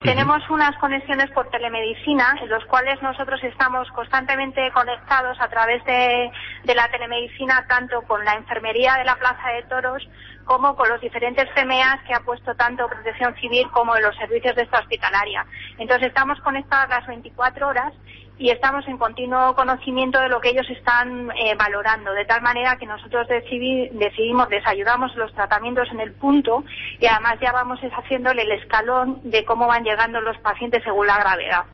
Tenemos unas conexiones por telemedicina, en los cuales nosotros estamos constantemente conectados a través de la telemedicina, tanto con la enfermería de la Plaza de Toros como con los diferentes CMEAs que ha puesto tanto Protección Civil como en los servicios de esta hospitalaria. Entonces estamos conectadas las 24 horas y estamos en continuo conocimiento de lo que ellos están valorando, de tal manera que nosotros decidimos, les ayudamos los tratamientos en el punto y además ya vamos haciéndole el escalón de cómo van llegando los pacientes según la gravedad.